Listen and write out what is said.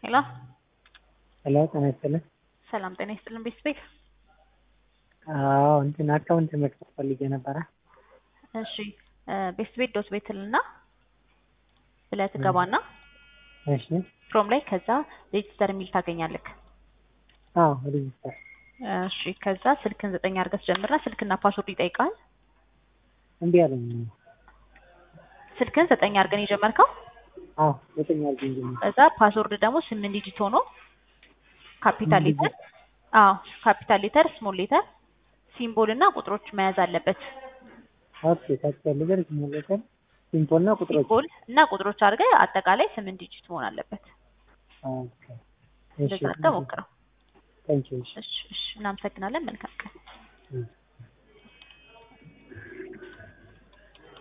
ሄሎ ሄሎ ጤና ይስጥልኝ። ሰላም ጤና ይስጥልን ቤተሰብ። አዎ እንትን አካውንት መክፈት ፈልጌ ነበረ። እሺ ቤተሰብ ዶት ቤትልና ብለህ ትገባና እሺ ፍሮም ላይ ከዛ ሬጂስተር የሚል ታገኛለህ። አዎ ሬጂስተር። እሺ ከዛ ስልክን 9 አድርገህ ጀምርና ስልክና ፓስወርድ ይጠይቃል። እንዴ አለኝ። ስልክን 9 አድርገን የጀመርከው? አዎ 9 አድርገን ጀመርኩ። ከዛ ፓስወርድ ደግሞ 8 ዲጂት ሆኖ ካፒታል ሌተር ካፒታል ሌተር ስሞል ሌተር ሲምቦል እና ቁጥሮች መያዝ አለበት። ኦኬ ካፒታል ሌተር ስሞል ሌተር ሲምቦል እና ቁጥሮች ሲምቦል እና ቁጥሮች አድርገህ አጠቃላይ 8 ዲጂት መሆን አለበት። ኦኬ እሺ እንደዛ ሞክረው። ታንኪዩ። እሺ እናመሰግናለን። መልካም ቀን።